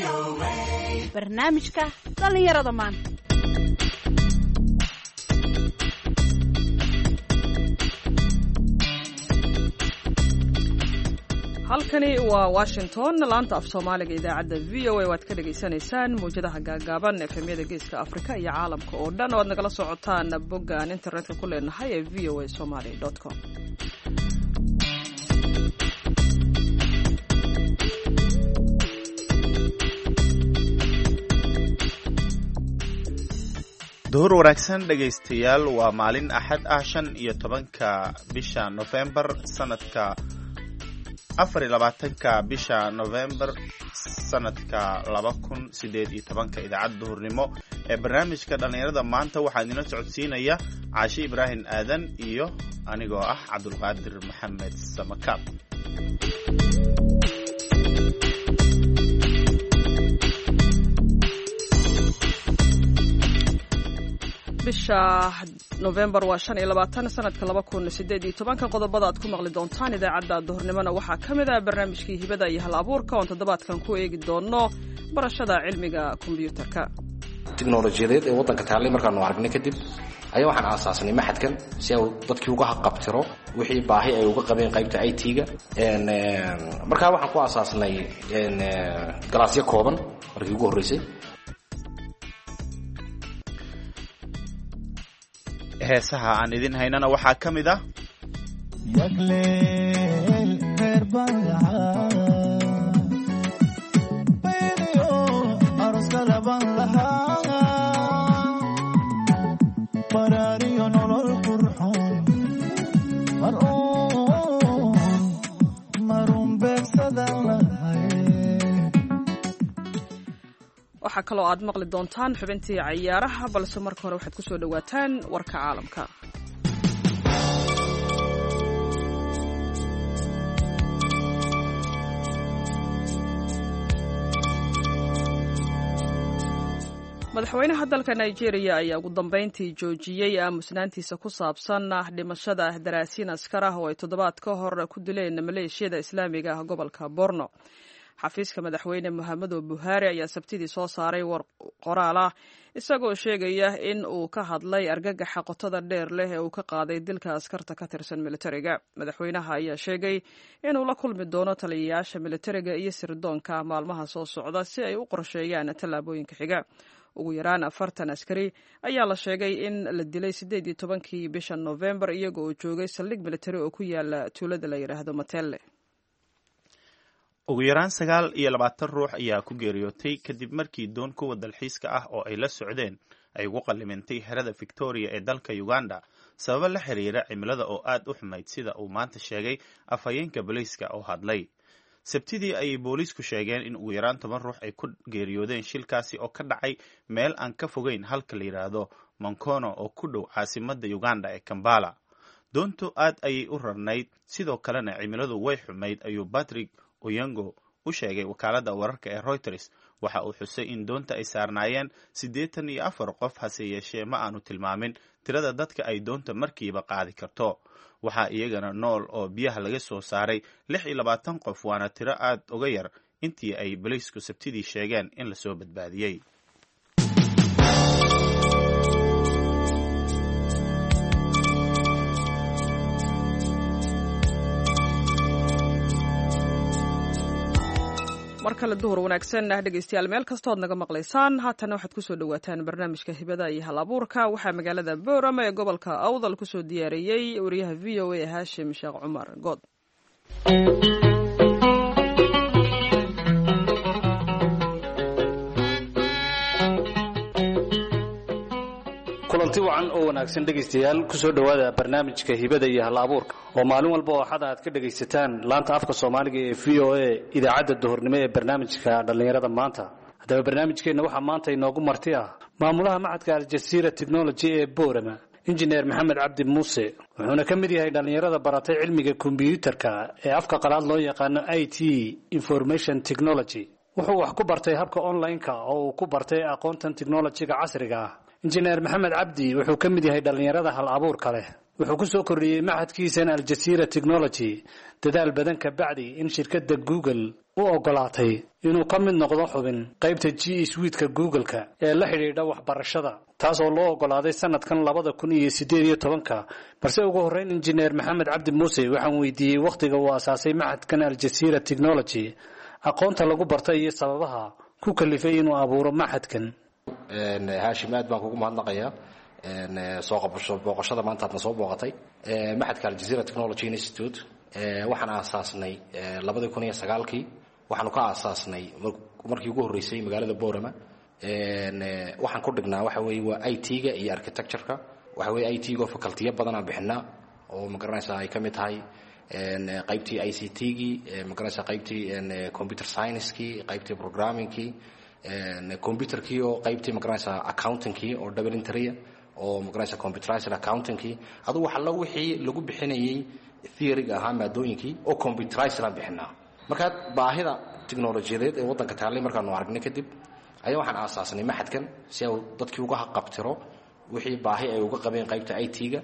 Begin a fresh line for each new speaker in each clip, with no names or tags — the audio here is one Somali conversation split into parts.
barnaamijka dhalinyarada maanta.
halkani waa Washington, laanta af Soomaaliga idaacadda VOA waad ka dhageysanaysaan muujadaha gaagaaban efemyada geeska Afrika iyo caalamka oo dhan waad nagala socotaan bogga aan internetka ku leenahay ee voasomali.com.
duhur wanaagsan dhegaystayaal, waa maalin axad ah 15 bisha November sanadka 24 bisha November sanadka 2018. idaacadda duhurnimo ee barnaamijka dhalinyarada maanta waxaa idin socodsiinaya Caashi Ibrahim Aadan iyo anigoo ah Cabdulqaadir Maxamed Samakaab.
bisha November waa 25 sanadka 2018. qodobada aad ku maqli doontaan idaacadda duhurnimona waxaa ka mid ah barnaamijkii hibada iyo hal abuurka oo toddobaadkan ku eegi doono barashada cilmiga kombiyuutarka.
tiknoolajiyadeed ee waddanka taallay markaanu aragnay kadib ayaa waxaan aasaasnay maxadkan si uu dadkii uga qabtiro wixii baahi ay uga qabeen qaybta IT-ga. markaa waxaan ku aasaasnay galaasyo kooban markii ugu horreysay.
heesaha aan idin haynana waxaa ka mid ah
waxaa kaloo aad maqli doontaan xubintii cayaaraha, balse marka hore waxaad ku soo dhawaataan warka caalamka. madaxweynaha dalka Nigeria ayaa ugu dambeyntii joojiyey aamusnaantiisa ku saabsan dhimashada daraasiin askar ah oo ay toddobaad ka hor ku dileen maleeshiyada islaamiga ah gobolka Borno. xafiiska madaxweyne Muhammadu Buhari ayaa sabtidii soo saaray war qoraal ah isagoo sheegaya in uu ka hadlay argagaxa qotada dheer leh ee uu ka qaaday dilka askarta ka tirsan militariga. madaxweynaha ayaa sheegay inuu la kulmi doono taliyayaasha militariga iyo sirdoonka maalmaha soo socda si ay u qorsheeyaan tallaabooyinka xiga. ugu yaraan 40 askari ayaa la sheegay in la dilay 18 bisha November iyagoo joogay saldhig militari oo ku yaala tuulada la yiraahdo Matelle.
ugu yaraan 29 ruux ayaa ku geeriyootay kadib markii doon kuwa dalxiiska ah oo ay la socdeen ay ugu qallimintay xerada Victoria ee dalka Uganda sabab la xiriira cimilada oo aad u xumayd, sida uu maanta sheegay afhayeenka booliiska oo hadlay. sabtidii ayay booliisku sheegeen in ugu yaraan 10 ruux ay ku geeriyoodeen shilkaasi oo ka dhacay meel aan ka fogeyn halka la yiraahdo Mankono oo ku dhow caasimadda Uganda ee Kampala. doontu aad ayay u rarnayd, sidoo kalena cimiladu way xumayd, ayuu Patrick Oyango u sheegay wakaaladda wararka ee Reuters. waxa uu xusay in doonta ay saarnaayeen 84 qof, hase yeeshee ma aanu tilmaamin tirada dadka ay doonta markiiba qaadi karto. waxaa iyagana nool oo biyaha laga soo saaray 26 qof, waana tiro aad uga yar intii ay booliisku sabtidii sheegeen in la soo badbaadiyey.
mar kale duhur wanaagsan dhegaystayaal, meel kastood naga maqlaysaan. haatana waxaad ku soo dhawaataan barnaamijka hibada iyo hal abuurka. waxaa magaalada Boorama ee gobolka Awdal ku soo diyaariyey wariyaha VOA Hashim Sheekh Cumar Good.
kulanti wacan oo wanaagsan dhegaystayaal, ku soo dhawaada barnaamijka hibada iyo hal abuurka oo maalin walba oo xad aad ka dhagaysataan laanta afka Soomaaliga ee VOA idaacadda duhurnimo ee barnaamijka dhalinyarada maanta. haddaba barnaamijkeena waxaa maanta inoogu marti ah maamulaha macadka Al Jazeera Technology ee Boorama, injineer Maxamed Cabdi Muuse. wuxuuna ka mid yahay dhalinyarada baratay cilmiga kombiyuutarka ee afka qalaad loo yaqaano IT Information Technology. wuxuu wax ku bartay habka online-ka oo uu ku bartay aqoontan technology-ga casriga ah. injineer Maxamed Cabdi wuxuu ka mid yahay dhalinyarada hal abuurka leh wuxuu ku soo kordhiyey maxadkiisan aljazeera technology dadaal badan ka bacdi in shirkadda google u ogolaatay inuu ka mid noqdo xubin qaybta g suite-ka google-ka ee la xidhiidha waxbarashada taas oo loo ogolaaday sanadkan 2018 balse ugu horreyn injineer maxamed cabdi muuse waxaan weydiiyey wakhtiga uu asaasay maxadkan aljazeera technology aqoonta lagu bartay iyo sababaha ku kalifay inuu abuuro maxadkan.
haashim aad baan kugu mahadnaqayaa soo qabasho booqashada maanta aadna soo booqatay maxadka aljazeera technology institute waxaan aasaasnay 2009kii waxaanu ka aasaasnay markii ugu horeysay magaalada Boorama waxaan ku dhignaa waxa weeye waa IT-ga iyo architecture-ka waxa weeye IT-ga faculty badan aan bixinaa oo ma garanaysaa ay kamid tahay qaybtii ICT-gi ma garanaysaa qaybtii computer science-ki qaybtii programming-ki computer-ki oo qaybtii ma garanaysaa accounting-ki oo double entry oo ma garanaysaa computerized accounting-ki adu waxa la wixii lagu bixinayay theory-ga ahaa maadooyinkii oo computerized la bixinaa marka baahida tiknoolajiyadeed ee wadanka taallay markaanu aragnay kadib ayaa waxaan aasaasnay maxadkan si uu dadkii uga qabtiro wixii baahi ay uga qabeen qaybta IT-ga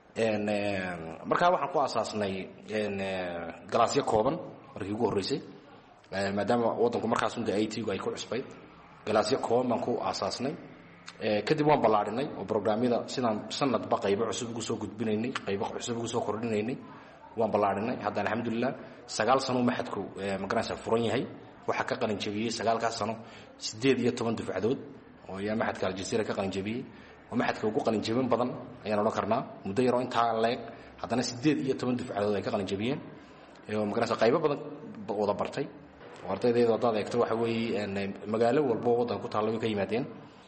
marka waxaan ku aasaasnay galaasyo kooban markii ugu horeysay maadaama wadanku markaas uu IT-gu ay ku cusbay galaasyo kooban baan ku aasaasnay kadib waan ballaarinay oo programyada sidaan sanadba qaybo cusub ugu soo gudbinaynay qaybo cusub ugu soo kordhinaynay waan ballaarinay hadda alxamdulillah 9 sano maxadku ma garanaysaa furan yahay waxa ka qalin jabiyay 9 sano 18 dufcadood oo yaa maxadka aljazeera ka qalin jabiyay oo maxadka ugu qalin jabin badan ayaan oran karnaa muddo yar oo intaa leeg haddana 18 dufcadood ay ka qalin jabiyeen oo ma garanaysaa qaybo badan wada bartay ardaydeeda dad eegto waxa weeye magaalo walba wadan ku taalo ka yimaadeen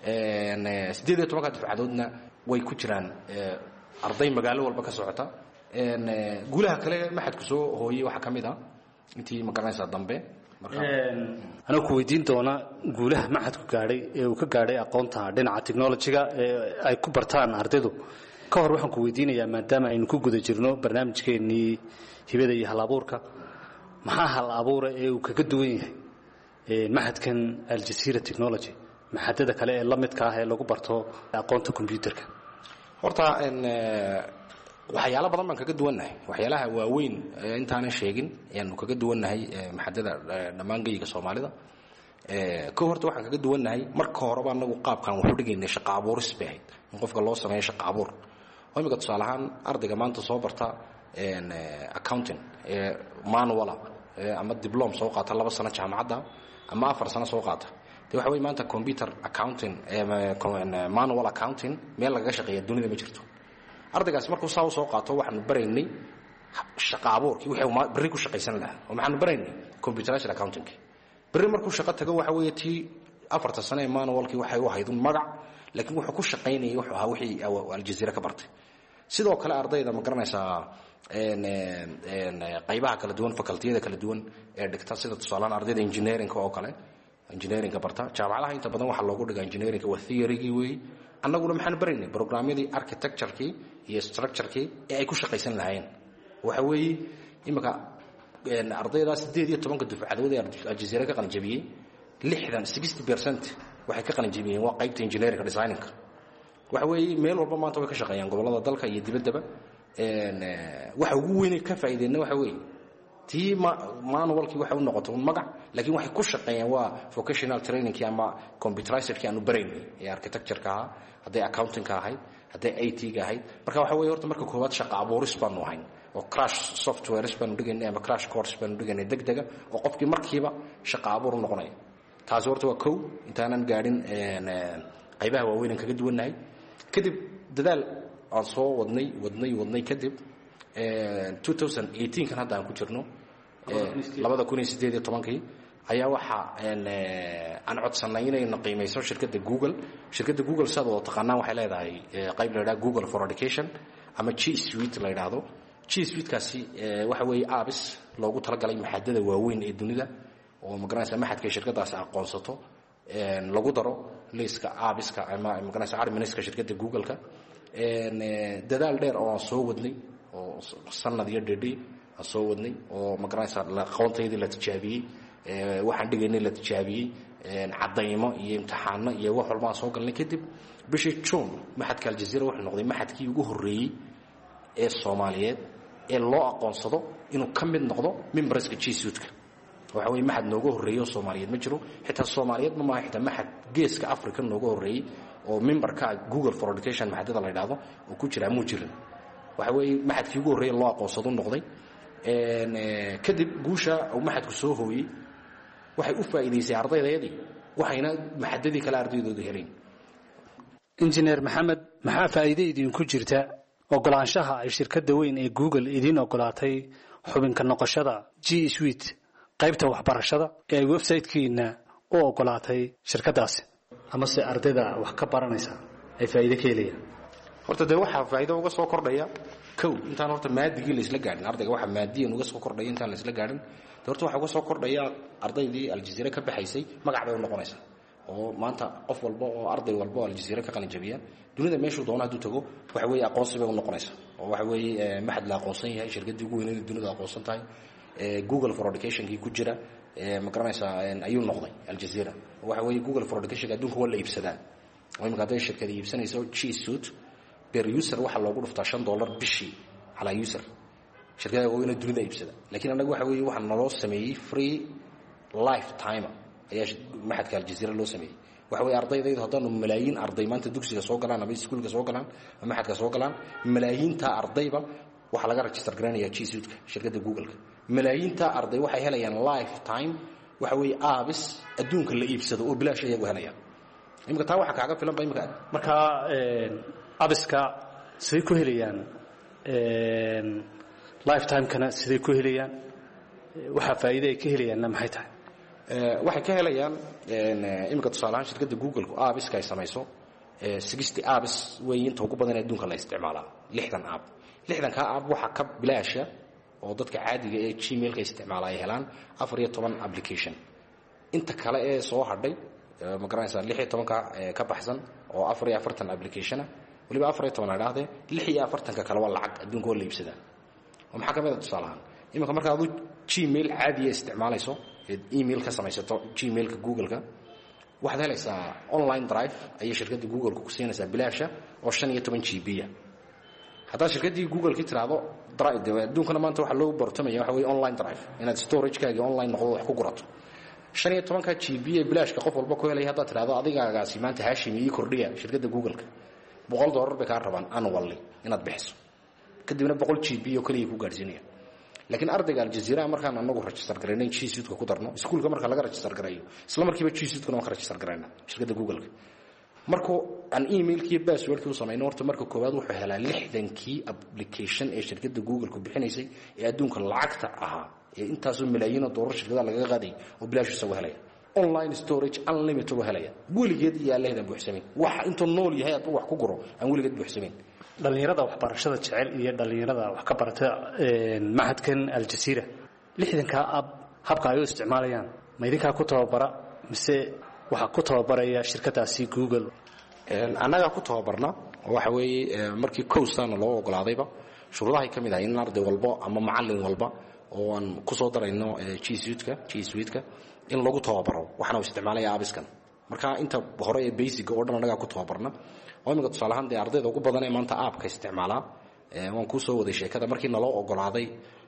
18 dufcadoodna way ku jiraan arday magaalo walba ka socota guulaha kale maxadku soo hooyay waxa kamid ah intii ma garanaysaa dambe
ana ku weydiin doona guulaha maxadku gaaray ee uu ka gaaray aqoonta dhinaca technology-ga ee ay ku bartaan ardaydu ka hor waxaan ku weydiinayaa maadaama aynu ku guda jirno barnaamijkeennii hibada iyo hal-abuurka maxaa hal-abuura ee uu kaga duwan yahay maxadkan aljazeera technology maxadada kale ee la midka ah ee lagu barto aqoonta computerka
horta waxyaalo badan baan kaga duwannahay waxyaalaha waaweyn intaana sheegin ayaanu kaga duwannahay maxadada dhammaan geyga Soomaalida ka horta waxaan kaga duwannahay marka horeba anagu qaabkan wuxuu dhigaynay shaqo abuuris baahay in qofka loo sameeyo shaqo abuur oo imika tusaale ahaan ardayga maanta soo barta accounting manual ama diploma soo qaata 2 sano jaamacadda ama 4 sano soo qaata waxa weeye maanta computer accounting manual accounting meel laga shaqeeyo dunida ma jirto ardaygaas markuu soo qaato waxaanu baraynay shaqo abuurkii wixii bari ku shaqaysan lahaa oo maxaanu baraynay computerized accounting bari markuu shaqo tago waxa weeye tii 4 sano manualkii waxay u ahayd magac laakiin wuxuu ku shaqaynayay wuxuu ahaa wixii aljazeera ka bartay sidoo kale ardayda ma garanaysaa qaybaha kala duwan facultiyada kala duwan ee dhigta sida tusaalahan ardayda engineering oo kale engineering barta jaamacadaha inta badan waxa loogu dhigaa engineering waa theory-gi weey annaguna maxaan baraynay programyadii architecture-kii iyo structure-kii ee ay ku shaqaysan lahaayeen waxa weeye imika ardayda 18 dufcadood ee aljazeera ka qalin jabiyay 60% waxay ka qalin jabiyeen waa qaybta engineering designing waxa weeye meel walba maanta way ka shaqeeyaan gobolada dalka iyo dibaddaba waxa ugu weyn ka faa'iideeyna waxa weeye tii manualkii waxa uu noqoto magac laakiin waxay ku shaqeeyaan waa vocational training ama computerized-kii aanu baraynay ee architecture-ka haday accounting-ka ahayd haday IT-ga ahayd marka waxa weeye horta marka koowaad shaqo abuuris baanu ahayn oo crash software baanu dhigaynay ama crash course baanu dhigaynay degdega oo qofkii markiiba shaqo abuur noqonay taas horta waa kow intaanan gaadhin qaybaha waaweyn kaga duwannahay kadib dadaal aan soo wadnay kadib 2018 kan hadda aan ku jirno 2018 ayaa waxa aan codsanay inay qiimeyso shirkadda Google sidoo taqaanaan waxay leedahay qayb la yiraahdo Google for Education ama G Suite la yiraahdo G Suite kaasi waxa weeye apps loogu talagalay maxadada waaweyn ee dunida oo ma garanaysaa maxadka shirkadaas aqoonsato lagu daro liiska apps-ka ama ma garanaysaa admin-ka shirkadda Google-ka dadaal dheer oo soo wadnay oo sanad iyo dheedhi soo wadnay oo ma garanaysaa aqoonteedii la tijaabiyay waxaan dhigaynay la tijaabiyay cadaymo iyo imtixaano iyo wax walba soo galnay kadib bishii June maxadka aljazeera wuxuu noqday maxadkii ugu horeeyay ee Soomaaliyeed ee loo aqoonsado inuu ka mid noqdo memberska G-Suite-ka waxa weeye maxad nooga horeeyo Soomaaliyeed ma jiro xitaa Soomaaliyeed ma xitaa maxad geeska Afrika nooga horeeyay oo memberka Google for Education maxadada la yiraahdo oo ku jira muu jirin waxa weeye maxadkii ugu horeeyay loo aqoonsado noqday kadib guusha uu maxadku soo hooyay waxay u faa'iideysay ardaydeedii waxayna maxadadii kala ardaydooda heleen
injineer maxamed maxaa faa'iido idinku jirta ogolaanshaha ay shirkadda weyn ee Google idin ogolaatay xubinka noqoshada G Suite qaybta waxbarashada ee website-kiina u ogolaatay shirkadaasi ama se ardayda wax ka baranaysa ay faa'iido ka helayaan
horta de waxa faa'iido uga soo kordhaya intaan horta maadigii la isla gaarin ardayga waxa maadiyan uga soo kordhaya intaan la isla gaarin horta waxa uga soo kordhaya ardaydii Al-Jazeera ka baxaysay magac bay u noqonaysaa oo maanta qof walba oo arday walba oo Al-Jazeera ka qalin jabiya dunida meeshuu doono haduu tago waxa weeye aqoonsi bay u noqonaysaa oo waxa weeye maxad la aqoonsan yahay shirkadii ugu weyn ee dunida aqoonsan tahay Google for Education-kii ku jira ma garanaysaa ayuu noqday Al-Jazeera waxa weeye Google for Education adduunka waa la iibsadaa oo imika hadday shirkadii iibsanayso G-Suite per user waxa loogu dhuftaa $5 bishii ala user shirkada waa inay dunida iibsada laakiin anagu waxa weeye waxa naloo sameeyay free lifetime ayaa maxadka Al-Jazeera loo sameeyay waxa weeye ardaydaydu haddaanu malaayiin arday maanta dugsiga soo galaan ama iskuulka soo galaan ama maxadka soo galaan malaayiinta ardayba waxa laga register garanayaa G-Suite-ka shirkadda Google-ka malaayiinta arday waxay helayaan lifetime waxa weeye aabis adduunka la iibsado oo bilaash ayagu helayaan imika taa waxa kaaga filan ba imika
marka abiska sidee ku helayaan lifetime kana sidee ku helayaan waxa faa'iido ay ka helayaanna maxay tahay
waxay ka helayaan imika tusaalahaan shirkadda Google-ku abiska ay samayso 60 abis way inta ugu badan adduunka la isticmaalaa 60 app 60 ka app waxa ka bilaasha oo dadka caadiga ee Gmail-ka isticmaala ay helaan 14 application inta kale ee soo hadhay ma garanaysaa 16 ka baxsan oo 44 application waliba 14 la dhahday 46 ka kale waa lacag adduunka oo la iibsada oo maxaa kamid ah tusaalahan imika marka aad Gmail caadi isticmaalayso email ka samaysato Gmail-ka Google-ka waxaad helaysaa online drive ay shirkadda Google ku siinaysaa bilaasha oo 15 GB hadaa shirkadii Google ki tiraado drive adduunkana maanta waxa loo bartamaya waxa weeye online drive inaad storage-kaaga online noqdo wax ku gurato 15 GB bilaashka qof walba ku helay hadaa tiraado adigagaasi maanta Hashim ii kordhiya shirkadda Google-ka $100 bay ka rabaan annually inaad bixiso kadibna 100 GB oo kaliya ku gaarsiinaya laakiin ardayga Al-Jazeera markaan anagu register gareynay G-Suite-ka ku darno iskuulka marka laga register gareeyo isla markiiba G-Suite-ka ma register gareynaa shirkadda Google-ka markoo aan email-kii password-kii u sameeyno horta marka koowaad wuxuu helaa 60kii application ee shirkadda Google-ku bixinaysay ee adduunka lacagta ahaa ee intaas oo malaayiin $, shirkadaha laga qaaday oo bilaash soo helaya online storage unlimited oo helaya weligeed iyo leeyahay buuxsameen waxa inta nool yahay aad wax ku guro aan weligeed buuxsameen
dhalinyarada waxbarashada jecel iyo dhalinyarada wax ka barata maxadkan Al-Jazeera 60ka app habka ay u isticmaalayaan ma idinka ku tababara mise waxa ku tababaraya shirkadaasi Google
anaga ku tababarna waxa weeye markii course-ana loo ogolaadayba shuruudaha kamid ah in arday walba ama macallin walba oo aan ku soo darayno G-Suite-ka in lagu tababaro waxana uu isticmaalaya abiskan marka inta hore ee basic oo dhan anaga ku tababarna oo imika tusaalahaan de ardayda ugu badan ee maanta app-ka isticmaala waan ku soo waday sheekada markii naloo ogolaaday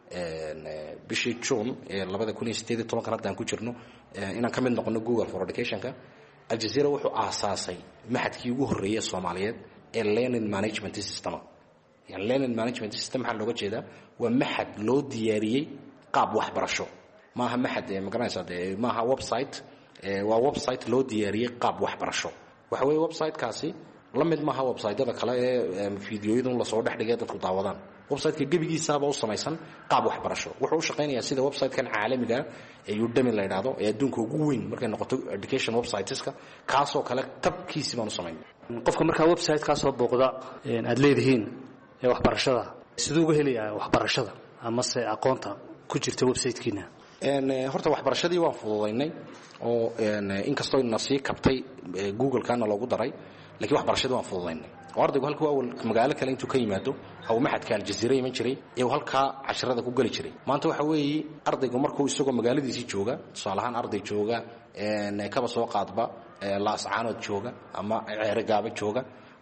bishii June ee 2018 haddaan ku jirno inaan ka mid noqono Google for Education-ka Al-Jazeera wuxuu aasaasay maxadkii ugu horeeyay Soomaaliyeed ee learning management system learning management system waxa looga jeedaa waa maxad loo diyaariyay qaab waxbarasho maaha maxad ma garanaysaa maaha website waa website loo diyaariyay qaab waxbarasho waxa weeye website-kaasi la mid maaha website-yada kale ee fiidiyoyada la soo dhigay dadku daawadaan website-ka gabigiisaba u samaysan qaab waxbarasho wuxuu u shaqeynayaa sida website-kan caalamiga ee Udemy la yiraahdo ee adduunka ugu weyn markay noqoto education websites-ka kaasoo kale tabkiisi baan u sameynaa
qofka marka website-ka soo booqda aad leedihiin ee waxbarashada sidoo uga helayaa waxbarashada ama se aqoonta ku jirta website-kiina
horta waxbarashadii waan fududeynay oo inkastoo ina sii kabtay Google-kana loogu daray laakiin waxbarashadii waan fududeynay ardaygu halka awal magaalo kale intuu ka yimaado aw maxadka Al-Jazeera iman jiray ee halka casharada ku gali jiray maanta waxa weeye ardaygu markuu isagoo magaaladiisii jooga tusaalahaan arday jooga kaba soo qaadba laascaanood jooga ama ceerigaaba jooga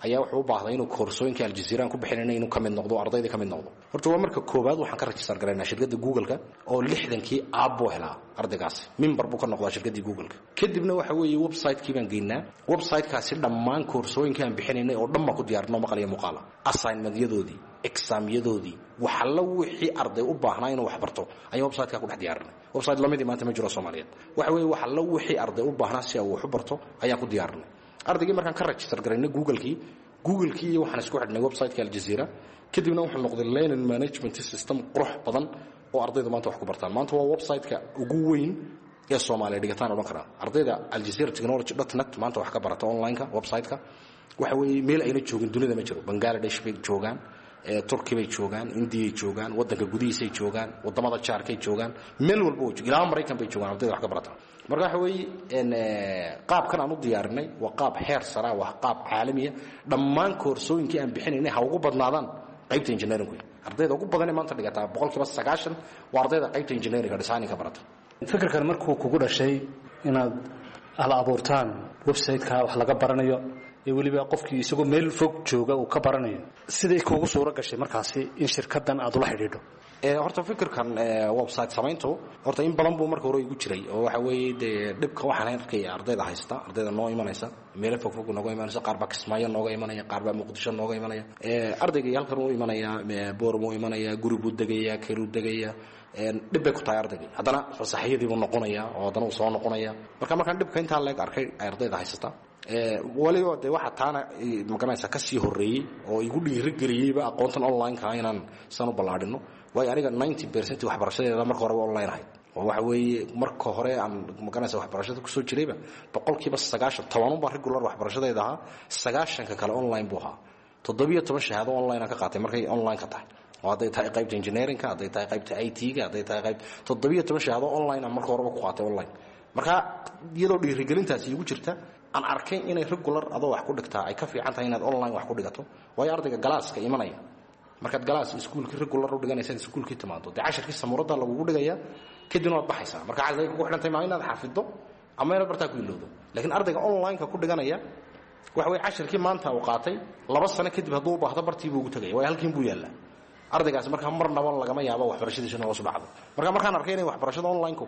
ayaa wuxuu u baahday inuu koorsooyinka aljazeera ku bixinayna inuu ka mid noqdo ardayda ka mid noqdo horta waa marka koowaad waxaan ka register garaynaa shirkadda google-ka oo 60kii aabbo helaa ardaygaasi member buu ka noqdaa shirkaddii google-ka kadibna waxa weeye website-kii baan geynaa website-kaasi dhammaan koorsooyinka aan bixinaynay oo dhan baan ku diyaarino maqal iyo muuqaala assignment-yadoodii exam-yadoodii waxa la wixii arday u baahnaa inuu wax barto ayaan website-ka ku dhex diyaarinay website lamidii maanta ma jiro Soomaaliyeed waxa weeye waxa la wixii arday u baahnaa si uu wax u barto ayaan ku diyaarinay ardaygii markaan ka register garaynay google-kii waxaan isku xidhnay website-ka aljazeera kadibna wuxuu noqday learning management system qurux badan oo ardaydu maanta wax ku bartaan maanta waa website-ka ugu weyn ee Soomaaliya dhigataan oo kara ardayda aljazeera.technology.net maanta wax ka barata online-ka website-ka waxa weeye meel ayna joogin dunida ma jiro Bangladesh bay joogaan Turkiga bay joogaan India ay joogaan wadanka gudihiisa ay joogaan wadamada jaarkay joogaan meel walba oo ilaa Mareykan bay joogaan ardayda wax ka barata marka waxa weeye qaabkan aan u diyaarinay waa qaab heer sare waa qaab caalami ah dhammaan koorsooyinkii aan bixinaynay ha ugu badnaadaan qaybta engineering ardayda ugu badan ee maanta dhigata 90% waa ardayda qaybta engineering design ka barata
fikirkan markuu kugu dhashay inaad hal abuurtaan website-ka wax laga baranayo ee waliba qofkii isagoo meel fog jooga uu ka baranayo siday kuugu suura gashay markaasi in shirkaddan aad ula xidhiidho
horta fikirkan website samaynto horta in badan buu marka hore igu jiray oo waxa weeye dhibka waxaan arkay ardayda haysta ardayda noo imanaysa meel fog nooga imanaysa qaar baa Kismaayo nooga imanaya qaar baa Muqdisho nooga imanaya ardayga halkan uu imanaya Booramo imanaya guri buu degaya Kiru degaya dhib bay ku tahay ardayga haddana fasaxiyadii buu noqonaya oo haddana uu soo noqonaya markaan dhibka intaa leeg arkay ardayda haysta waliba de waxa taana magaranaysa ka sii horeeyay oo igu dhiirigeliyayba aqoontan online-ka inaan san u balaadhino way aniga 90% waxbarashadeeda marka hore online ahayd oo waxa weeye marka hore aan magaranaysa waxbarashada ku soo jirayba 90% toban baa regular waxbarashadeeda ahaa 90ka kale online buu ahaa 17 shahaado online ka qaatay markay online ka tahay oo haday tahay qaybta engineering-ka haday tahay qaybta IT-ga haday tahay qayb 17 shahaado online marka hore ku qaatay online marka iyadoo dhiirigelintaasi igu jirta aan arkay inay regular adoo wax ku dhigtaa ay ka fiican tahay inaad online wax ku dhigato way ardayga galaaska imanaya markaad galaas iskuulkii regular u dhiganaysa iskuulkii timaado de casharkii samuurada lagu dhigaya kadibna waad baxaysaa marka casharka ku xidhantay ma inaad xafido ama inaad bartaa ku ilowdo laakiin ardayga online-ka ku dhiganaya waxa way casharkii maanta uu qaatay 2 sano kadib hadduu u baahdo bartii buu ugu tagay way halkiin buu yaalaa ardaygaas marka marnaba lagama yaabo waxbarashadiisa inuu soo dhacdo markaan arkay inay waxbarashada online-ku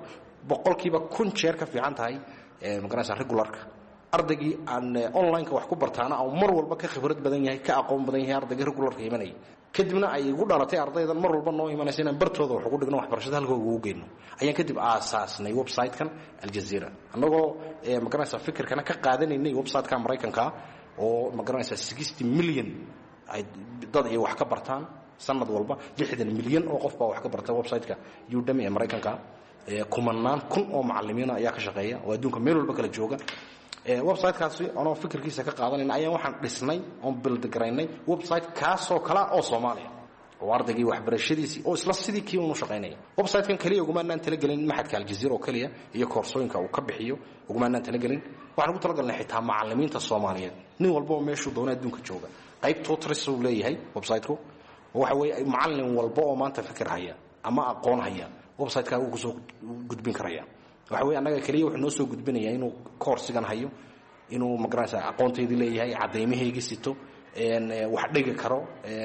100% jeer ka fiican tahay magaranaysa regular-ka ardaygii aan online-ka wax ku bartaana oo mar walba ka khibrad badan yahay ka aqoon badan yahay ardayga regular-ka imanay kadibna ay ugu dhalatay ardaydan mar walba noo imanaysa inaan bartooda wax ugu dhigno waxbarashada halka ugu geeyno ayaan kadib aasaasnay website-kan aljazeera annagoo magaranaysa fikirkana ka qaadanaynay website-ka Mareykanka oo magaranaysa 60 milyan ay dad ay wax ka bartaan sanad walba 60 milyan oo qof baa wax ka barta website-ka Udemy ee Mareykanka kumanaan kun oo macallimiin ayaa ka shaqeeya oo adduunka meel walba kala jooga website-kaasi oo fikirkiisa ka qaadanayna ayaan waxaan dhisnay oo build garaynay website kaasoo kala oo Soomaaliya oo ardaygii waxbarashadiisii oo isla sidii kii uu shaqeynay website-kan kaliya ugu maanaan talagelin maxadka aljazeera oo kaliya iyo koorsooyinka uu ka bixiyo ugu maanaan talagelin waxaan ugu talagalnay xitaa macallimiinta Soomaaliyeed nin walba oo meeshuu doono adduunka jooga qayb tutoris uu leeyahay website-ku waxa weeye macallin walba oo maanta fikir haya ama aqoon haya website-ka uu soo gudbin karaya waxa weeye anaga kaliya wuxuu noo soo gudbinayaa inuu koorsigan hayo inuu magaranaysa aqoonteedii leeyahay cadeymaheegii sito wax dhigi karo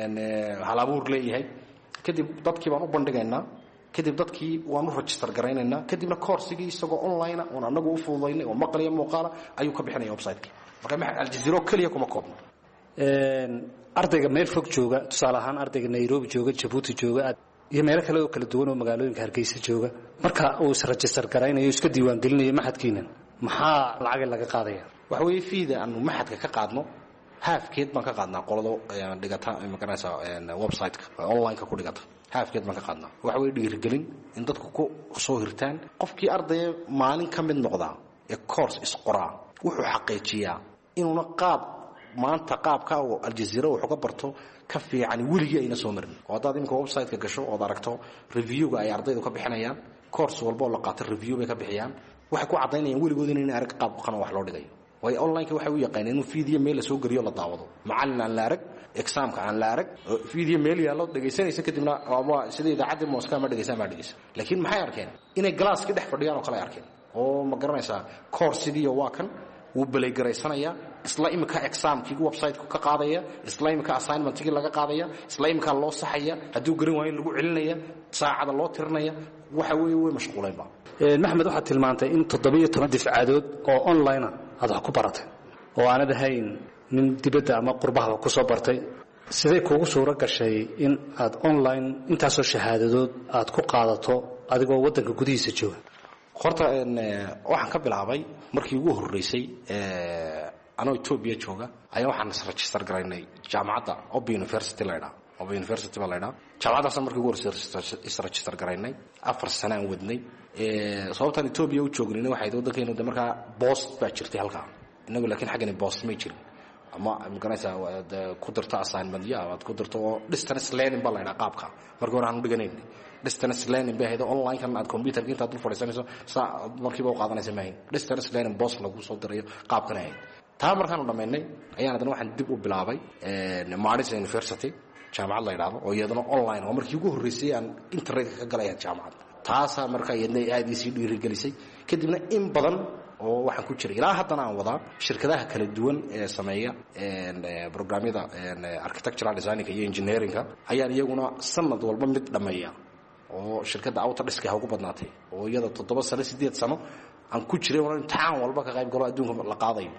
hal abuur leeyahay kadib dadkii baan u bandhigaynaa kadib dadkii waan u register garaynaynaa kadibna koorsigii isagoo online oo anagu u fududaynay oo maqal iyo muuqaal ayuu ka bixinaya website-ka marka aljazeera kaliya kuma koobno
ardayga meel fog jooga tusaale ahaan ardayga Nairobi jooga Djibouti jooga iyo meelo kale oo kala duwan oo magaalooyinka Hargeysa jooga marka uu is register garaynayo iska diiwaan gelinayo maxadkiina maxaa lacag laga qaadaya
waxa weeye fiida aanu maxadka ka qaadno halfkeed baan ka qaadnaa qolado dhigata magaranaysa website-ka online-ka ku dhigata halfkeed baan ka qaadnaa waxa weeye dhiirigelin in dadku ku soo hirtaan qofkii arday maalin ka mid noqda ee course isqoraa wuxuu xaqiijiyaa inuu maanta qaabka oo aljazeera wuxuu ka barto ka fiican weligii ayna soo marin oo hadaad imka website-ka gasho oo aragto review-ga ay ardaydu ka bixinayaan course walba oo la qaato review bay ka bixiyaan waxay ku cadeynayaan weligood inay arag qaab qana wax loo dhigayo way online-ka waxay u yaqaaneen inuu video meel la soo gariyo la daawado macallin aan la arag exam-ka aan la arag video meel yaalo dhageysanaysa kadibna waa sida idaacadda Moscow ma dhageysan laakiin maxay arkeen inay glass ka dhex fadhiyaan oo kale arkeen oo ma garanaysaa course-idii waa kan wuu belaygaraysanaya isla imika examkii website-ku ka qaadaya isla imika assignmentkii laga qaadaya isla imika loo saxaya hadduu garan waayo lagu celinaya saacada loo tirinaya waxa weeye way mashquulayba
maxamed waxaad tilmaantay in 17 difcaadood oo online aad wax ku baratay oo aanad ahayn nin dibadda ama qurbaha ku soo bartay sidee kuugu suura gashay in aad online intaasoo shahaadadood aad ku qaadato adigoo waddanka gudihiisa jooga
horta waxaan ka bilaabay markii ugu horreysay anoo Ethiopia jooga ayaa waxaan register garaynay jaamacadda Open University Leida Open University Leida jaamacaddaas markii ugu horreysay register garaynay 4 sano aan wadnay sababtan Ethiopia u joognay waxay waddankeenu markaa post baa jirtay halka inagu laakiin xaggani post ma jirin ama maganaysa ku darto assignment ya aad ku darto distance learning baa Leida qaabka markii hore aan u dhiganay distance learning baa hay'ado online kan aad computer inta aad fadhiisanayso markiiba u qaadanaysa maahin distance learning boss lagu soo dirayo qaabkan ay taa markaan dhameynay ayaan hadana waxaan dib u bilaabay Madison University jaamacad la yiraahdo oo iyadana online oo markii ugu horreysay aan internet ka galay jaamacad taasa markaa iyadna aad ii dhiirigelisay kadibna in badan oo waxaan ku jiray ilaa haddana aan wadaa shirkadaha kala duwan ee sameeya programmada architectural design iyo engineering ayaan iyaguna sanad walba mid dhameeya oo shirkadda Autodesk ugu badnaatay oo iyada 7 sano 8 sano aan ku jiray oo imtixaan walba ka qayb galo adduunka la qaadayo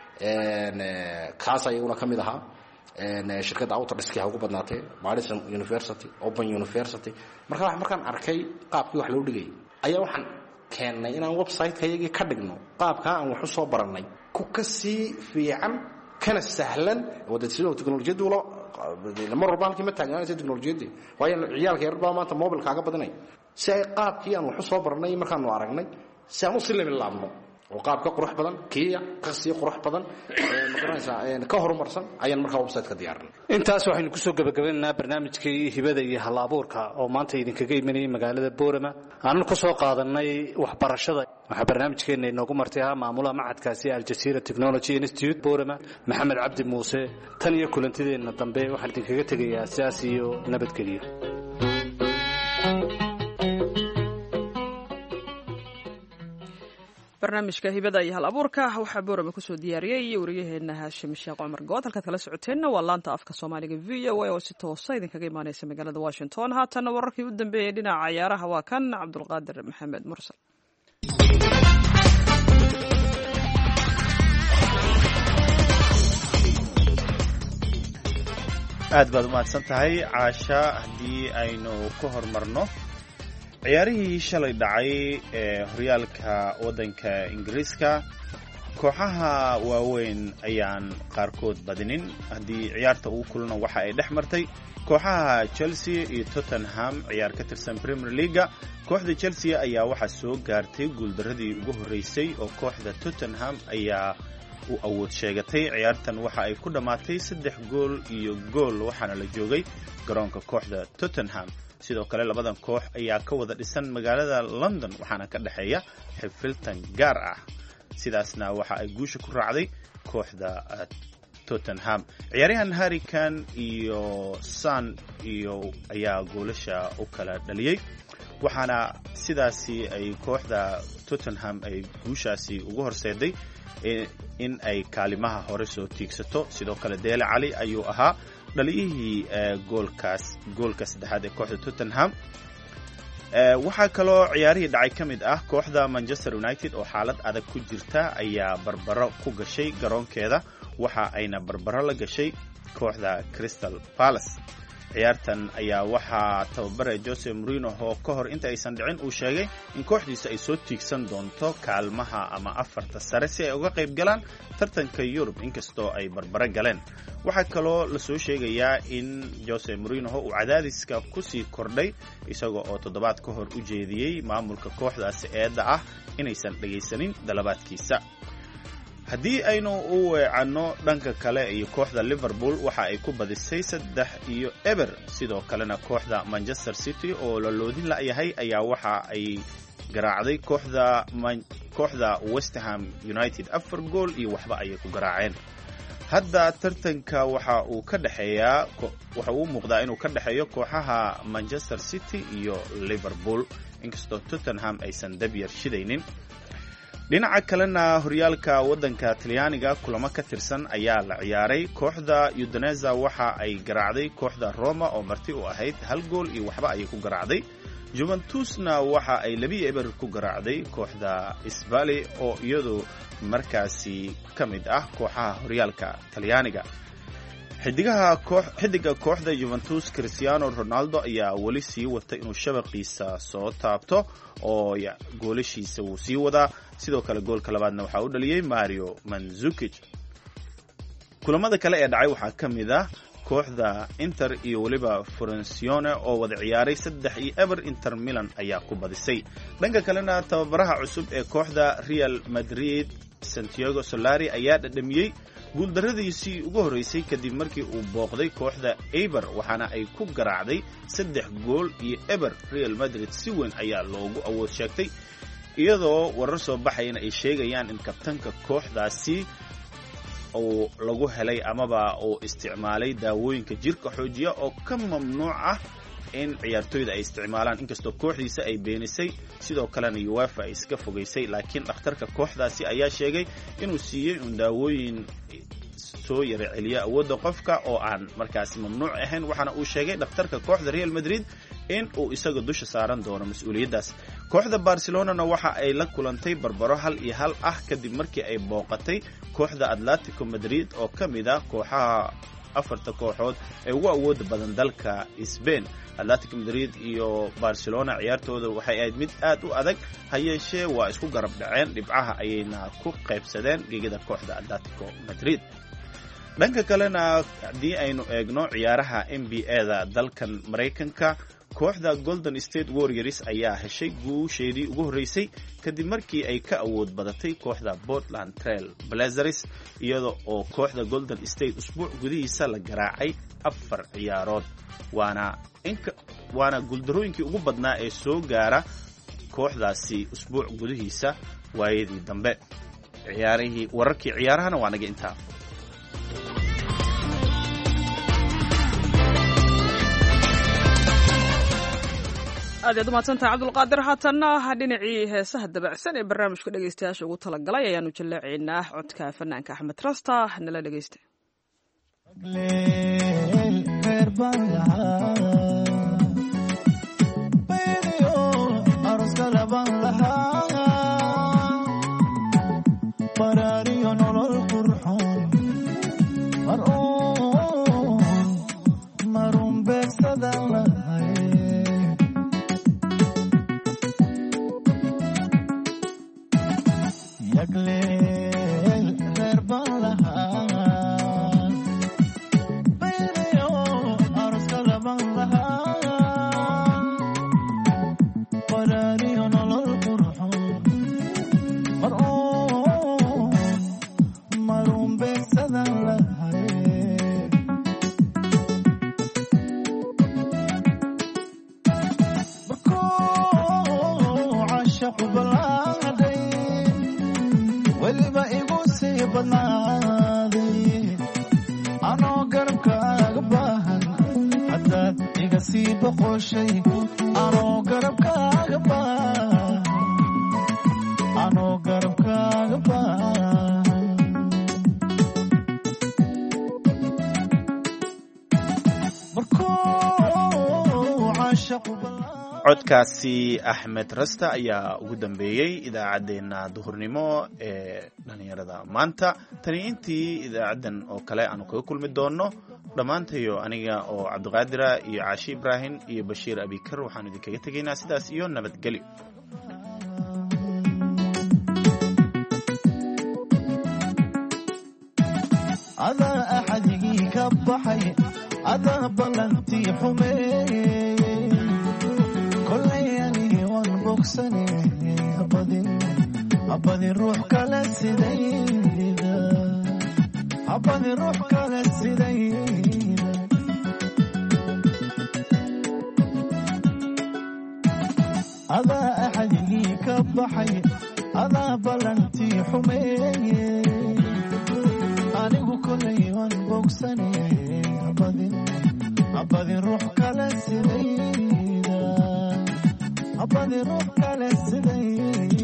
kaas ayaguna kamid aha shirkadda Autodesk ugu badnaatay Madison University Open University markaan arkay qaabkii wax loo dhigay ayaa waxaan keenay inaan website-kayagii ka dhigno qaabka aan wax u soo baranay ku kasii fiican kana sahlan wada sidoo teknolojiyadu mar walba halkii ma taagnaa teknolojiyadii waayo ciyaalka yar baa maanta mobile kaaga badanay si ay qaabkii aan wax u soo baranay markaan aragnay si aan u silmin laabno oo qaabka qurux badan kiya qasi qurux badan magaraysa ka horumarsan ayaan markaa website ka diyaarinay
intaas waxaynu ku soo gabagabeynaa barnaamijkii hibada iyo hal-abuurka oo maanta idinkaga imanayay magaalada Boorama aan ku soo qaadanay waxbarashada waxa barnaamijkeena inoogu martay maamulaha macadkaasi Al Jazeera Technology Institute Boorama Maxamed Cabdi Muuse tan iyo kulantideena dambe waxaan idinkaga tagayaa siyaasi iyo nabadgelyo
barnaamijka hibada iyo hal-abuurka waxaa Boorama ku soo diyaariyay wariyaheena Haashim Sheekh Cumar Good halkaad kala socoteenna waa laanta afka Soomaaliga VOA oo si toos ah idinkaga imaanaysa magaalada Washington haatan wararkii u dambeeyay dhinaca ciyaaraha waa kan Cabdulqaadir Maxamed Mursal
aad baad u mahadsan tahay caasha haddii aynu ku hormarno ciyaarihii shalay dhacay ee horyaalka waddanka Ingiriiska kooxaha waaweyn ayaan qaarkood badinin haddii ciyaarta uu kulana waxa ay dhex martay kooxaha Chelsea iyo Tottenham ciyaar ka tirsan Premier League kooxda Chelsea ayaa waxa soo gaartay guuldaradii ugu horeysay oo kooxda Tottenham ayaa u awood sheegatay ciyaartan waxa ay ku dhamaatay 3 gool iyo gool waxaana la joogay garoonka kooxda Tottenham sidoo kale labadan koox ayaa ka wada dhisan magaalada London waxaana ka dhaxeeya xifiltan gaar ah sidaasna waxa ay guusha ku raacday kooxda Tottenham ciyaaryahan Harry Kane iyo Son iyo ayaa goolasha u kala dhaliyay waxaana sidaasi ay kooxda Tottenham ay guushaasi ugu horseeday in ay kaalimaha hore soo tiigsato sidoo kale Dele Alli ayuu ahaa dhaliyihii goolka saddexaad ee kooxda Tottenham waxaa kaloo ciyaarihii dhacay ka mid ah kooxda Manchester United oo xaalad adag ku jirta ayaa barbaro ku gashay garoonkeeda waxa ayna barbaro la gashay kooxda Crystal Palace ciyaartan ayaa waxaa tababare Jose Mourinho oo ka hor inta aysan dhicin uu sheegay in kooxdiisa ay soo tiigsan doonto kaalmaha ama afarta sare si ay uga qayb galaan tartanka Yurub inkastoo ay barbaro galeen waxaa kaloo la soo sheegayaa in Jose Mourinho uu cadaadiska ku sii kordhay isagoo oo toddobaad ka hor u jeediyay maamulka kooxdaasi eedda ah inaysan dhageysanin dalabaadkiisa haddii aynu u weecanno dhanka kale iyo kooxda Liverpool waxa ay ku badisay 3-0 sidoo kalena kooxda Manchester City oo la loodin la yahay ayaa waxa ay garaacday kooxda West Ham United 4 gool iyo waxba ay ku garaaceen hadda tartanka waxa uu muuqdaa inuu ka dhaxeeyo kooxaha Manchester City iyo Liverpool inkastoo Tottenham aysan dabyar shidaynin dhinaca kalena horyaalka waddanka talyaaniga kulamo ka tirsan ayaa la ciyaaray. kooxda Udinese waxa ay garaacday kooxda Roma oo marti u ahayd 1 gool iyo waxba ayay ku garaacday. Juventusna waxa ay 2-0 ku garaacday kooxda Spal oo iyadu markaasi ka mid ah kooxaha horyaalka talyaaniga. xidiga kooxda Juventus Cristiano Ronaldo ayaa weli sii wata inuu shabaqiisa soo taabto oo goolashiisa uu sii wadaa. sidoo kale goolka labaadna waxa uu dhaliyay Mario Mandzukic. kulamada kale ee dhacay waxaa ka mid ah kooxda Inter iyo waliba Frosinone oo wada ciyaaray 3-0 Inter Milan ayaa ku badisay. dhanka kalena tababaraha cusub ee kooxda Real Madrid Santiago Solari ayaa dhadhamiyay guuldaradiisii ugu horeysay kadib markii uu booqday kooxda Eibar waxaana ay ku garaacday 3-0 Real Madrid. si weyn ayaa loogu awood sheegtay iyadoo warar soo baxayna ay sheegayaan in kabtanka kooxdaasi oo lagu helay amaba uu isticmaalay daawooyinka jirka xoojiya oo ka mamnuuc ah in ciyaartoyda ay isticmaalaan, inkastoo kooxdiisa ay beenisay. sidoo kalena UEFA ay iska fogeysay, laakiin dhakhtarka kooxdaasi ayaa sheegay inuu siiyey daawooyin soo yara celiya awoodda qofka oo aan markaasi mamnuuc ahayn. waxaana uu sheegay dhakhtarka kooxda Real Madrid in uu isaga dusha saaran doono mas'uuliyaddaas. kooxda Barcelona waxa ay la kulantay barbaro 1-1 ah kadib markii ay booqatay kooxda Atletico Madrid oo ka mid ah kooxaha 4 kooxood ee ugu awood badan dalka Spain. Atletico Madrid iyo Barcelona ciyaartooda waxay ahayd mid aad u adag, hayeeshee waa isku garab dhaceen, dhibcaha ayayna ku qaybsadeen gegida kooxda Atletico Madrid. dhanka kalena haddii aynu eegno ciyaaraha NBA-da dalkan Mareykanka, kooxda Golden State Warriors ayaa heshay guusheedii ugu horeysay kadib markii ay ka awood badatay kooxda Portland Trail Blazers iyada oo kooxda Golden State usbuuc gudihiisa la garaacay 4 ciyaarood. waana guuldarooyinkii ugu badnaa ee soo gaara kooxdaasi usbuuc gudihiisa waayadii dambe. wararkii ciyaarahana waa naga intaa.
aad ayaad umahadsantahay cabdulqaadir. haatanna dhinacii heesaha dabacsan ee barnaamijka dhegaystayaasha ugu talagalay ayaanu jallaacaynaa codka fanaanka Axmed Rasta. nala dhegaysta.
codkaasi Axmed Rasta ayaa ugu dambeeyay idaacadeena duhurnimo ee dhalinyarada maanta. tani intii idaacadan oo kale aanu kaga kulmi doono dhammaantayo aniga oo Cabdiqaadira iyo Caashi Ibrahim iyo Bashiir Abikar waxaanu idinkaga tegaynaa sidaas iyo nabadgelyo.
ada axadigi ka baxay ada balanti xumee abadi ruux kale sidayda adaa axadigii ka baxay adaa balantii xumeeye anigu kolay waan bogsane abadi ruux kale sidayda abadi ruux kale sidayda